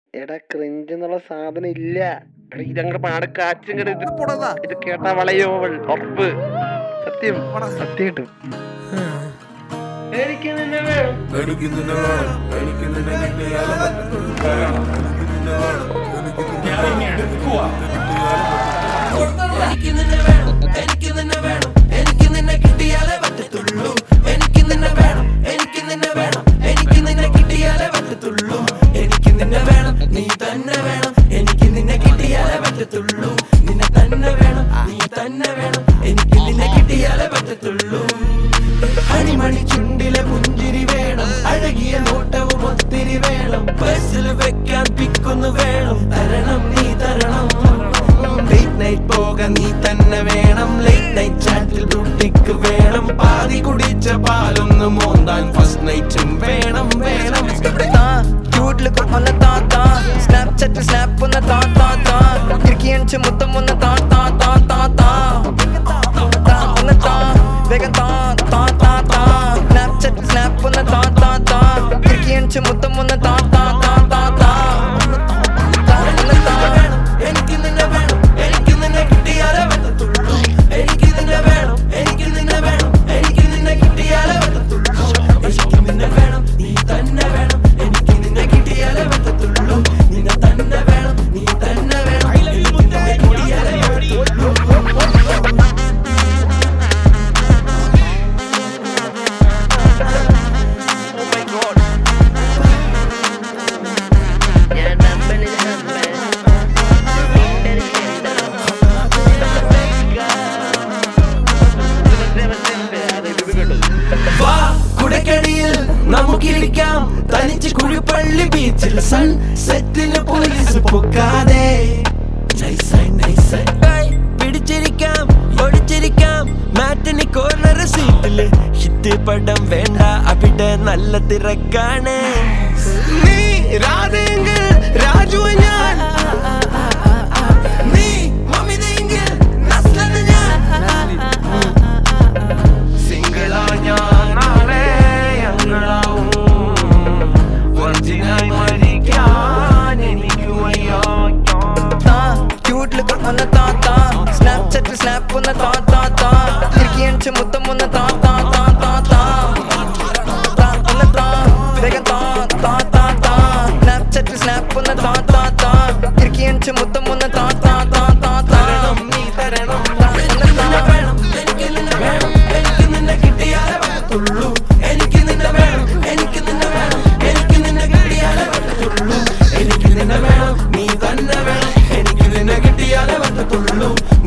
എടാ ക്രിഞ്ച് എന്നുള്ള സാധനം ഇല്ല. ഇതങ്ങോട്ട് പാട് കാച്ചിങ്ങട് ഇത് കേട്ടാ വളയോവൾ ഉറപ്പ്. സത്യം സത്യം കിട്ടും. എനിക്ക് നിന്നെ വേണം, എനിക്ക് നിന്നെ വേണം, എനിക്ക് നിന്നെ കിട്ടിയാലേ പറ്റത്തുള്ളൂ. എനിക്ക് നിന്നെ വേണം, എനിക്ക് നിന്നെ വേണം, എനിക്ക് നിന്നെ കിട്ടിയാലേ പറ്റത്തുള്ളൂ. എനിക്ക് നിന്നെ വേണം, നീ തന്നെ വേണം, എനിക്ക് നിന്നെ കിട്ടിയാലേ പറ്റത്തുള്ളൂ. നിന്നെ തന്നെ വേണം, നീ തന്നെ വേണം, എനിക്ക് നിന്നെ കിട്ടിയാലേ പറ്റത്തുള്ളൂ. അണിമണി ചുണ്ടിലെ പുഞ്ചിരി വേണം, അഴകിയ നോട്ടവും ഒത്തിരി വേണം, ബസ്സിൽ വെക്കാൻ പിക്കൊന്നു വേണം, തരണം നീ തരണം. ലേറ്റ് നൈറ്റ് പോകാൻ നീ തന്നെ വേണം, ലേറ്റ് നൈറ്റ് ചാറ്റിൽ ബ്യൂട്ടിക്ക് വേണം, പാതി കുടിച്ച പാലൊന്ന് മോന്താൻ ഫസ്റ്റ് നൈറ്റും വേണം വേണം. ക്യൂട്ട് ലുക്ക് ഒന്ന് താ താ, സ്നാപ്ചാറ്റ് സ്നാപ്പ് ഒന്ന് താ താ താ, ഇരിക്കിയടിച്ച് മുത്തം ഒന്ന് താ താ താ താ താ ഒന്ന് താ, വേഗം താ താ താ താ, സ്നാപ്ചാറ്റ് സ്നാപ്പ് ഒന്ന് താ താ താ, ഇരിക്കിയടിച്ച് മുത്തം ഒന്ന് താ താ താ താ താ ഒന്ന് താ. എനിക്ക് നിന്നെ വേണം, എനിക്ക് നിന്നെ കിട്ടിയാലേ പറ്റത്തുള്ളൂ. എനിക്ക് നിന്നെ വേണം, എനിക്ക് നിന്നെ വേണം, എനിക്ക് നിന്നെ കിട്ടിയാലേ പറ്റത്തുള്ളൂ. എനിക്ക് നിന്നെ വേണം, നീ തന്നെ വേണം, എനിക്ക് നിന്നെ കിട്ടിയാലേ പറ്റത്തുള്ളൂ. നിന്നെ തന്നെ വേണം, നീ തന്നെ വേണം, എനിക്ക് നിന്നെ കിട്ടിയാലേ പറ്റത്തുള്ളൂ. കുടക്കടിയിൽ നമുക്കിരിക്കാം തനിച്ച് കുഴിപ്പള്ളി ബീച്ചിൽ, സൺ സെറ്റിന് പോലീസ് പൊക്കാതെ പിടിച്ചിരിക്കാം ഒടിച്ചിരിക്കാം മാറ്റിന് കോർണർ സീറ്റില്. ഹിറ്റ് പടം വേണ്ട, അവിടെ നല്ല തിരക്കാണ്. നീ രാധെങ്കിൽ രാജു ഞാൻ, നീ മമിതയെങ്കിൽ നസ്ലന് ഞാൻ. സിംഗിളാ ഞാൻ നാളെ ഞങ്ങളാവും, വഞ്ചിനായി മരിക്കാൻ എനിക്ക് വയ്യ. ക്യൂട്ട് ലുക്ക് ഒന്ന് താ താ, സ്നാപ്ചാറ്റ് സ്നാപ്പ് ഒന്ന് താ താ താ, ഇരിക്കിയടിച്ച് മുത്തം ഒന്ന് താ താ താ താ താ ഒന്ന് താ, വേഗം താ താ താ താ, സ്നാപ്ചാറ്റ് സ്നാപ്പ് ഒന്ന് താ താ താ, ഇരിക്കിയടിച്ച് മുത്തം ഒന്ന് താ താ താ താ താ. നീ തരണം, എനിക്ക് നിന്നെ വേണം, എനിക്ക് നിന്നെ വേണം, എനിക്ക് നിന്നെ കിട്ടിയാലേ പറ്റത്തുള്ളൂ. എനിക്ക് നിന്നെ വേണം, എനിക്ക് നിന്നെ വേണം, എനിക്ക് നിന്നെ കിട്ടിയാലേ പറ്റത്തുള്ളൂ. എനിക്ക് നിന്നെ വേണം, നീ തന്നെ വേണം, എനിക്ക് നിന്നെ കിട്ടിയാലേ പറ്റത്തുള്ളൂ.